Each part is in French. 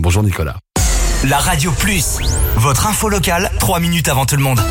Bonjour Nicolas. La Radio Plus, votre info locale, 3 minutes avant tout le monde.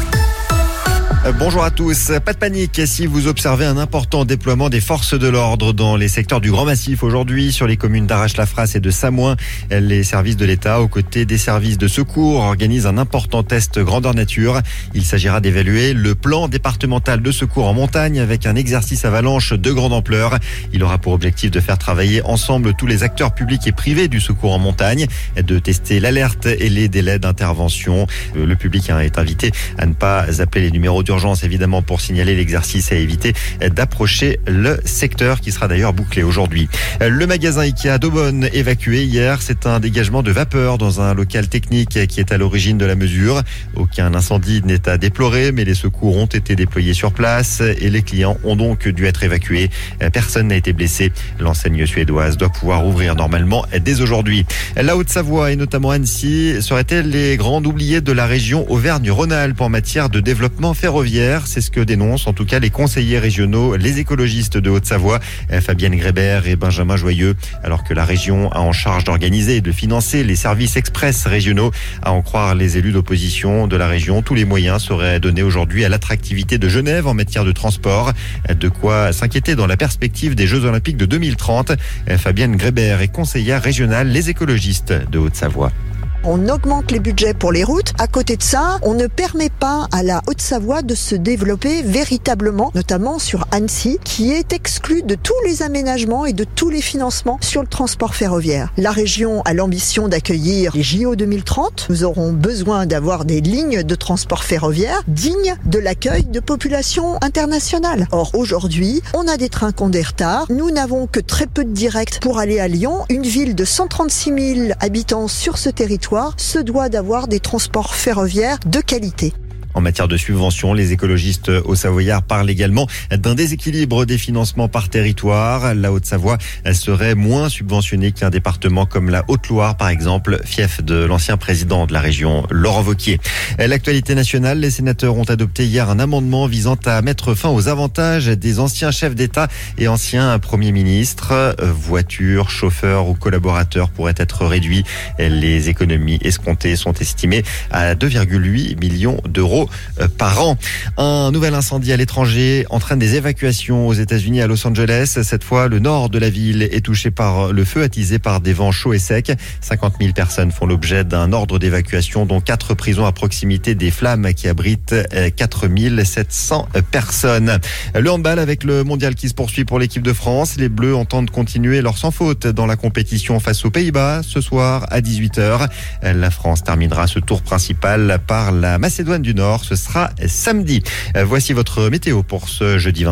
Bonjour à tous. Pas de panique si vous observez un important déploiement des forces de l'ordre dans les secteurs du Grand Massif aujourd'hui, sur les communes d'Arrache-la-Frasse et de Samoin. Les services de l'État, aux côtés des services de secours, organisent un important test grandeur nature. Il s'agira d'évaluer le plan départemental de secours en montagne avec un exercice avalanche de grande ampleur. Il aura pour objectif de faire travailler ensemble tous les acteurs publics et privés du secours en montagne, de tester l'alerte et les délais d'intervention. Le public est invité à ne pas appeler les numéros d'urgence évidemment pour signaler l'exercice et éviter d'approcher le secteur qui sera d'ailleurs bouclé aujourd'hui. Le magasin Ikea d'Aubonne évacué hier, c'est un dégagement de vapeur dans un local technique qui est à l'origine de la mesure. Aucun incendie n'est à déplorer, mais les secours ont été déployés sur place et les clients ont donc dû être évacués. Personne n'a été blessé. L'enseigne suédoise doit pouvoir ouvrir normalement dès aujourd'hui. La Haute-Savoie et notamment Annecy seraient-elles les grandes oubliées de la région Auvergne-Rhône-Alpes en matière de développement ferroviaire? C'est ce que dénoncent en tout cas les conseillers régionaux, les écologistes de Haute-Savoie, Fabienne Grébert et Benjamin Joyeux, alors que la région a en charge d'organiser et de financer les services express régionaux. À en croire les élus d'opposition de la région, tous les moyens seraient donnés aujourd'hui à l'attractivité de Genève en matière de transport. De quoi s'inquiéter dans la perspective des Jeux Olympiques de 2030. Fabienne Grébert est conseillère régionale, les écologistes de Haute-Savoie. On augmente les budgets pour les routes. À côté de ça, on ne permet pas à la Haute-Savoie de se développer véritablement, notamment sur Annecy, qui est exclue de tous les aménagements et de tous les financements sur le transport ferroviaire. La région a l'ambition d'accueillir les JO 2030. Nous aurons besoin d'avoir des lignes de transport ferroviaire dignes de l'accueil de populations internationales. Or, aujourd'hui, on a des trains qui ont des retards. Nous n'avons que très peu de directs pour aller à Lyon. Une ville de 136 000 habitants sur ce territoire se doit d'avoir des transports ferroviaires de qualité. En matière de subventions, les écologistes haut-savoyards parlent également d'un déséquilibre des financements par territoire. La Haute-Savoie serait moins subventionnée qu'un département comme la Haute-Loire, par exemple, fief de l'ancien président de la région, Laurent Wauquiez. L'actualité nationale, les sénateurs ont adopté hier un amendement visant à mettre fin aux avantages des anciens chefs d'État et anciens premiers ministres. Voitures, chauffeurs ou collaborateurs pourraient être réduits. Les économies escomptées sont estimées à 2,8 millions d'euros par an. Un nouvel incendie à l'étranger entraîne des évacuations aux États-Unis, à Los Angeles. Cette fois, le nord de la ville est touché par le feu attisé par des vents chauds et secs. 50 000 personnes font l'objet d'un ordre d'évacuation, dont 4 prisons à proximité des flammes qui abritent 4 700 personnes. Le handball avec le mondial qui se poursuit pour l'équipe de France. Les Bleus entendent continuer leur sans faute dans la compétition face aux Pays-Bas ce soir à 18h. La France terminera ce tour principal par la Macédoine du Nord. Ce sera samedi. Voici votre météo pour ce jeudi 20.